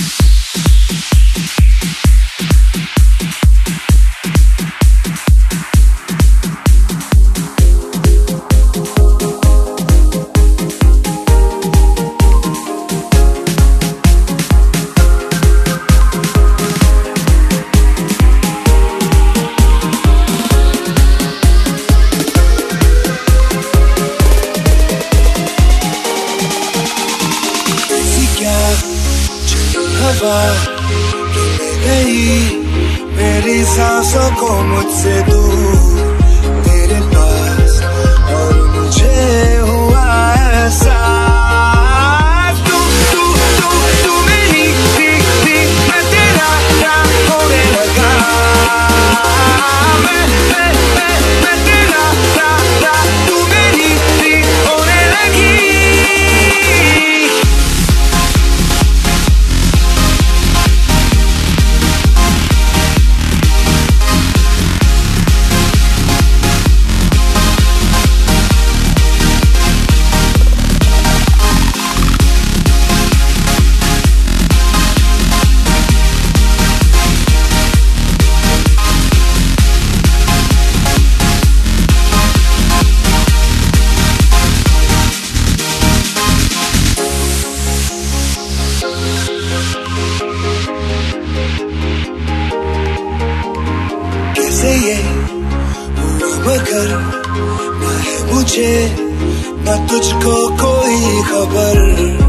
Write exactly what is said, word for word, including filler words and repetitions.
हवा ले गई मेरी सांसों को मुझसे दूर तेरे पास, और मुझे हुआ ऐसा तू तू तू तू मेरी थी थी मैं तेरा क्या होने लगा, मैं मैं मैं मैं तेरा था था तू मेरी थी होने लगी। कैसे ये हुआ मगर न है मुझे न तुझको कोई खबर।